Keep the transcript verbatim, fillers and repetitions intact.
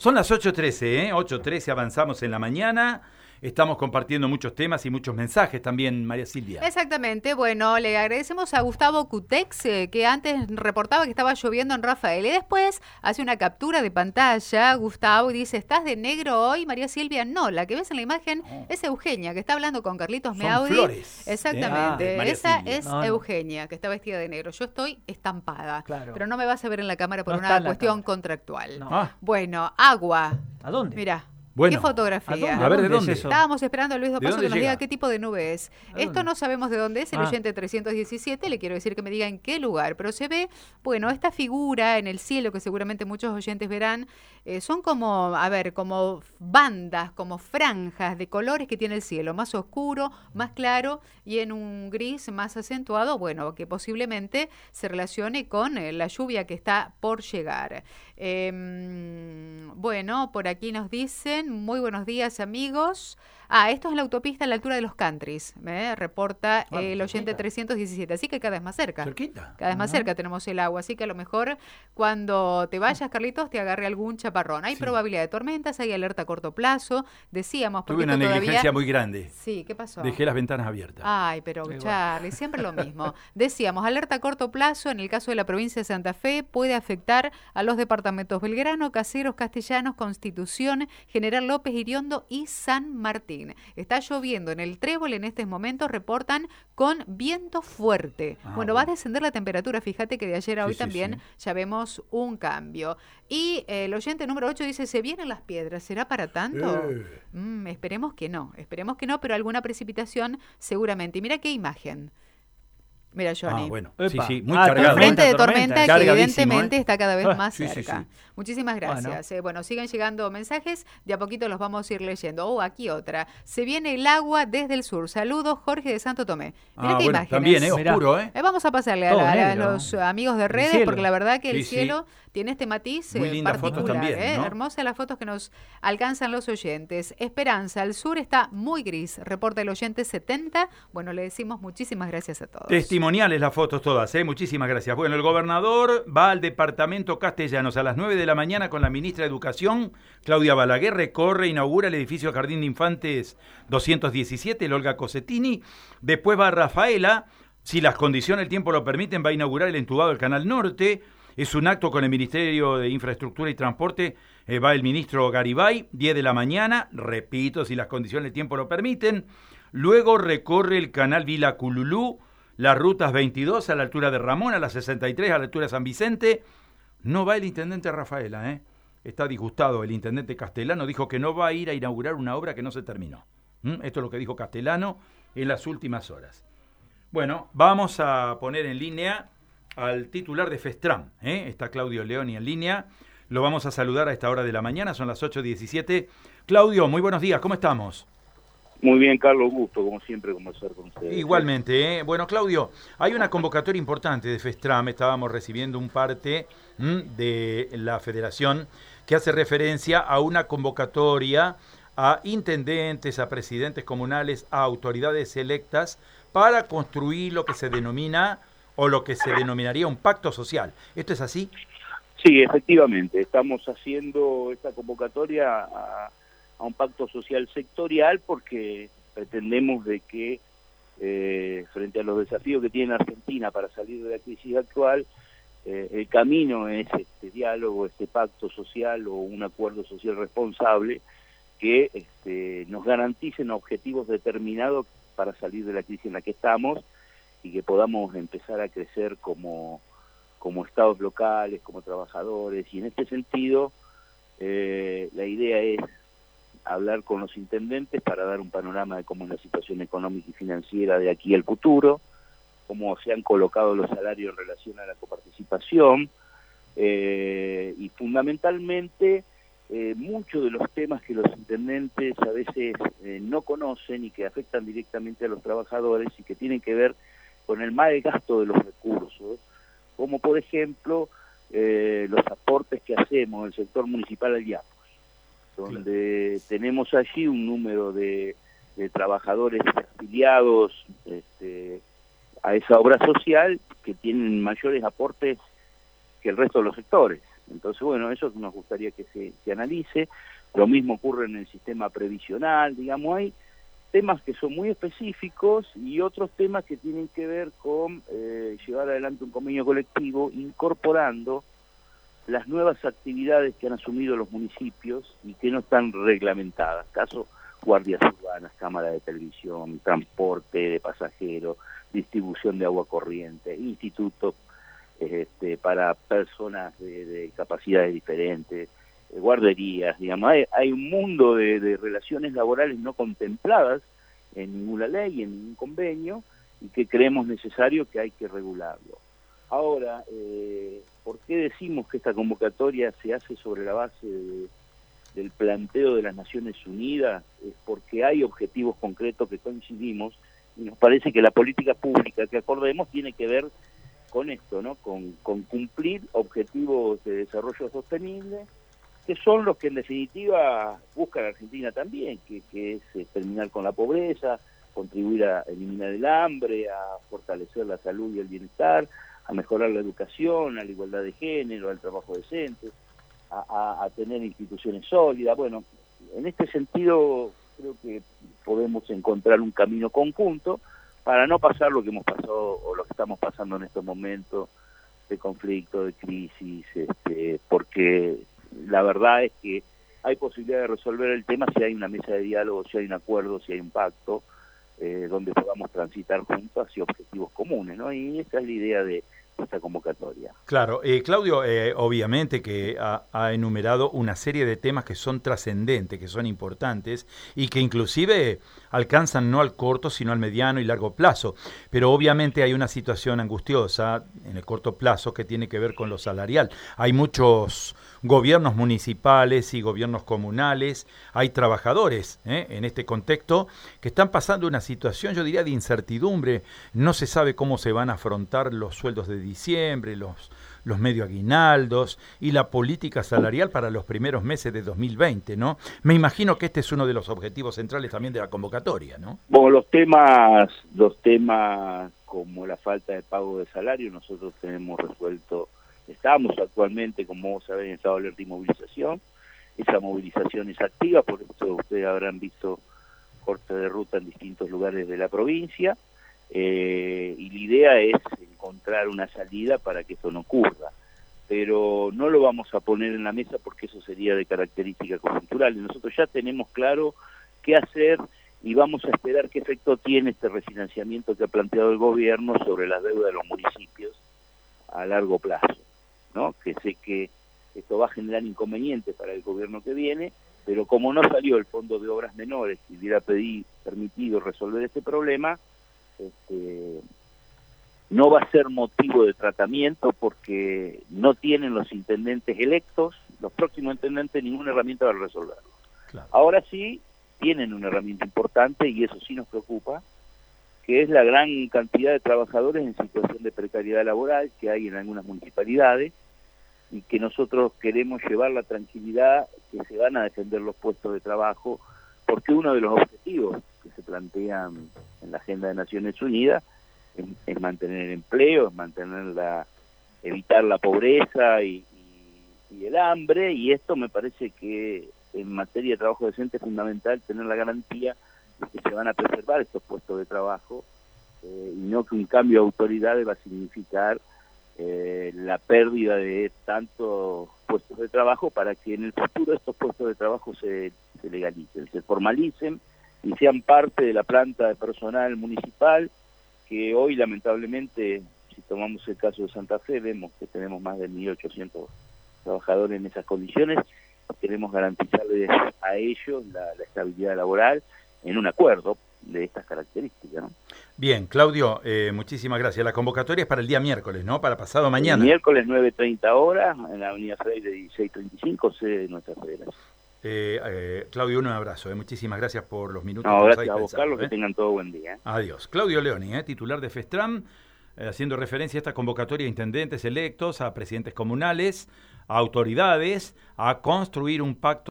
Son las ocho trece, ¿eh? ocho trece, avanzamos en la mañana. Estamos compartiendo muchos temas y muchos mensajes también, María Silvia. Exactamente. Bueno, le agradecemos a Gustavo Cutex, eh, que antes reportaba que estaba lloviendo en Rafael. Y después hace una captura de pantalla, Gustavo, y dice, ¿estás de negro hoy, María Silvia? No, la que ves en la imagen oh. es Eugenia, que está hablando con Carlitos Meaudi. Son flores. Exactamente. Ah, Esa Silvia. es no, no. Eugenia, que está vestida de negro. Yo estoy estampada. Claro. Pero no me vas a ver en la cámara por No una está cuestión cámara. contractual. No. Ah. Bueno, agua. ¿A dónde? Mira. Bueno, ¿qué fotografía? ¿a, a ver, ¿de dónde? es eso? Estábamos esperando a Luis Dopaso que nos llega? diga qué tipo de nube es. Esto no sabemos de dónde es, el Ah. oyente trescientos diecisiete, le quiero decir que me diga en qué lugar, pero se ve, bueno, esta figura en el cielo que seguramente muchos oyentes verán, eh, son como, a ver, como bandas, como franjas de colores que tiene el cielo, más oscuro, más claro y en un gris más acentuado, bueno, que posiblemente se relacione con eh, la lluvia que está por llegar. Eh, bueno, por aquí nos dicen, muy buenos días amigos. Ah, esto es en la autopista a la altura de los countries, ¿eh? Reporta Ah, eh, el oyente cerquita. trescientos diecisiete, así que cada vez más cerca. ¿Cerquita? Cada vez más Ajá. cerca tenemos el agua, así que a lo mejor cuando te vayas, Carlitos, te agarre algún chaparrón. Hay Sí. probabilidad de tormentas, hay alerta a corto plazo, decíamos, porque Tuve una esto negligencia todavía... muy grande. Sí, ¿qué pasó? Dejé las ventanas abiertas. Ay, pero Igual. Charlie, siempre lo mismo. Decíamos, alerta a corto plazo, en el caso de la provincia de Santa Fe, puede afectar a los departamentos Belgrano, Caseros, Castellanos, Constitución, General López, Iriondo y San Martín. Está lloviendo en el Trébol en estos momentos, reportan con viento fuerte. Ah, bueno, va a bueno. descender la temperatura, fíjate que de ayer a Sí, hoy sí, también sí. ya vemos un cambio. Y eh, el oyente número ocho dice, ¿se vienen las piedras? ¿Será para tanto? Eh. Mm, esperemos que no, esperemos que no, pero alguna precipitación seguramente. Y mira qué imagen. Mira, Johnny. Ah, bueno, Epa. sí, sí, muy Ah, cargado. Un frente de Tormenta, tormenta que Cargadísimo, evidentemente ¿eh? está cada vez Ah, más sí, sí, cerca. sí. Muchísimas gracias. Bueno. Eh, bueno, sigan llegando mensajes, de a poquito los vamos a ir leyendo. Oh, aquí otra. Se viene el agua desde el sur. Saludos, Jorge de Santo Tomé. Mira Ah, qué bueno, imágenes. también, ¿eh? Mirá. Oscuro, ¿eh? Eh, vamos a pasarle a, Todo la- a negro, los ¿no? amigos de El redes, cielo. porque la verdad que el Sí, sí. cielo tiene este matiz Muy eh, lindas fotos particular. también, eh, ¿no? Hermosas las fotos que nos alcanzan los oyentes. Esperanza, al sur está muy gris. Reporta el oyente setenta. Bueno, le decimos muchísimas gracias a todos. Testimoniales las fotos todas, ¿eh? Muchísimas gracias. Bueno, el gobernador va al departamento Castellanos a las nueve de la mañana con la ministra de Educación, Claudia Balaguer, recorre, inaugura el edificio Jardín de Infantes doscientos diecisiete, el Olga Cosetini. Después va a Rafaela, si las condiciones del tiempo lo permiten, va a inaugurar el entubado del Canal Norte. Es un acto con el Ministerio de Infraestructura y Transporte, eh, va el ministro Garibay, diez de la mañana, repito, si las condiciones del tiempo lo permiten. Luego recorre el canal Vila Cululú, las rutas veintidós a la altura de Ramón, a la sesenta y tres a la altura de San Vicente. No va el intendente Rafaela, ¿eh? Está disgustado el intendente Castellano, dijo que no va a ir a inaugurar una obra que no se terminó. ¿Mm? Esto es lo que dijo Castellano en las últimas horas. Bueno, vamos a poner en línea al titular de Festram, ¿eh? Está Claudio Leoni en línea. Lo vamos a saludar a esta hora de la mañana, son las ocho diecisiete. Claudio, muy buenos días, ¿cómo estamos? Muy bien, Carlos, gusto, como siempre, conversar con ustedes. Igualmente, ¿eh? Bueno, Claudio, hay una convocatoria importante de Festram, estábamos recibiendo un parte ¿m? de la federación que hace referencia a una convocatoria a intendentes, a presidentes comunales, a autoridades electas para construir lo que se denomina o lo que se denominaría un pacto social. ¿Esto es así? Sí, efectivamente, estamos haciendo esta convocatoria a, a un pacto social sectorial porque pretendemos de que eh, frente a los desafíos que tiene Argentina para salir de la crisis actual, eh, el camino es este diálogo, este pacto social o un acuerdo social responsable que este, nos garanticen objetivos determinados para salir de la crisis en la que estamos y que podamos empezar a crecer como, como estados locales, como trabajadores. Y en este sentido, eh, la idea es hablar con los intendentes para dar un panorama de cómo es la situación económica y financiera de aquí al futuro, cómo se han colocado los salarios en relación a la coparticipación, eh, y fundamentalmente eh, muchos de los temas que los intendentes a veces eh, no conocen y que afectan directamente a los trabajadores y que tienen que ver con el mal gasto de los recursos, como por ejemplo eh, los aportes que hacemos en el sector municipal al IAPOS, donde tenemos allí un número de, de trabajadores afiliados este, a esa obra social que tienen mayores aportes que el resto de los sectores. Entonces, bueno, eso nos gustaría que se, se analice. Lo mismo ocurre en el sistema previsional, digamos, hay temas que son muy específicos y otros temas que tienen que ver con eh, llevar adelante un convenio colectivo incorporando las nuevas actividades que han asumido los municipios y que no están reglamentadas. Caso guardias urbanas, cámara de televisión, transporte de pasajeros, distribución de agua corriente, institutos este, para personas de, de capacidades diferentes, eh, guarderías, digamos, hay, hay un mundo de, de relaciones laborales no contempladas en ninguna ley, en ningún convenio, y que creemos necesario que hay que regularlo. Ahora, eh, ¿por qué decimos que esta convocatoria se hace sobre la base de, del planteo de las Naciones Unidas? Es porque hay objetivos concretos que coincidimos y nos parece que la política pública que acordemos tiene que ver con esto, ¿no? Con, con cumplir objetivos de desarrollo sostenible, que son los que en definitiva busca la Argentina también, que, que es eh, terminar con la pobreza, contribuir a eliminar el hambre, a fortalecer la salud y el bienestar, a mejorar la educación, a la igualdad de género, al trabajo decente, a, a, a tener instituciones sólidas. Bueno, en este sentido creo que podemos encontrar un camino conjunto para no pasar lo que hemos pasado o lo que estamos pasando en estos momentos de conflicto, de crisis, este, porque la verdad es que hay posibilidad de resolver el tema si hay una mesa de diálogo, si hay un acuerdo, si hay un pacto, eh, donde podamos transitar juntos hacia objetivos comunes, ¿no? Y esa es la idea de esta convocatoria. Claro, eh, Claudio, eh, obviamente que ha, ha enumerado una serie de temas que son trascendentes, que son importantes y que inclusive alcanzan no al corto, sino al mediano y largo plazo. Pero obviamente hay una situación angustiosa en el corto plazo que tiene que ver con lo salarial. Hay muchos gobiernos municipales y gobiernos comunales, hay trabajadores ¿eh? en este contexto que están pasando una situación, yo diría, de incertidumbre. No se sabe cómo se van a afrontar los sueldos de diciembre, los, los medio aguinaldos y la política salarial para los primeros meses de dos mil veinte, ¿no? Me imagino que este es uno de los objetivos centrales también de la convocatoria, ¿no? Bueno, los temas, los temas como la falta de pago de salario, nosotros tenemos resuelto, estamos actualmente, como vos sabés, en estado de alerta y movilización. Esa movilización es activa, por eso ustedes habrán visto corte de ruta en distintos lugares de la provincia. Eh, y la idea es encontrar una salida para que esto no ocurra, pero no lo vamos a poner en la mesa porque eso sería de característica coyuntural. Nosotros ya tenemos claro qué hacer y vamos a esperar qué efecto tiene este refinanciamiento que ha planteado el gobierno sobre las deudas de los municipios a largo plazo, ¿no? Que sé que esto va a generar inconvenientes para el gobierno que viene, pero como no salió el Fondo de Obras Menores y hubiera pedido, permitido resolver este problema, Este, no va a ser motivo de tratamiento porque no tienen los intendentes electos, los próximos intendentes, ninguna herramienta para resolverlo. Claro. Ahora sí tienen una herramienta importante y eso sí nos preocupa, que es la gran cantidad de trabajadores en situación de precariedad laboral que hay en algunas municipalidades y que nosotros queremos llevar la tranquilidad que se van a defender los puestos de trabajo, porque uno de los objetivos que se plantean en la agenda de Naciones Unidas es, es mantener el empleo, es mantener la, evitar la pobreza y, y, y el hambre, y esto me parece que en materia de trabajo decente es fundamental tener la garantía de que se van a preservar estos puestos de trabajo eh, y no que un cambio de autoridades va a significar eh, la pérdida de tantos puestos de trabajo, para que en el futuro estos puestos de trabajo se, se legalicen, se formalicen y sean parte de la planta de personal municipal, que hoy lamentablemente, si tomamos el caso de Santa Fe, vemos que tenemos más de mil ochocientos trabajadores en esas condiciones. Queremos garantizarles a ellos la, la estabilidad laboral en un acuerdo de estas características, ¿no? Bien, Claudio, eh, muchísimas gracias. La convocatoria es para el día miércoles, ¿no? Para pasado mañana. El miércoles nueve treinta horas, en la avenida Freire dieciséis treinta y cinco, sede de nuestra federación. Eh, eh, Claudio, un abrazo. Eh. Muchísimas gracias por los minutos. No, gracias a vos, Carlos, eh. que tengan todo buen día. Eh. Adiós. Claudio Leoni, eh, titular de FESTRAM, eh, haciendo referencia a esta convocatoria a intendentes electos, a presidentes comunales, a autoridades, a construir un pacto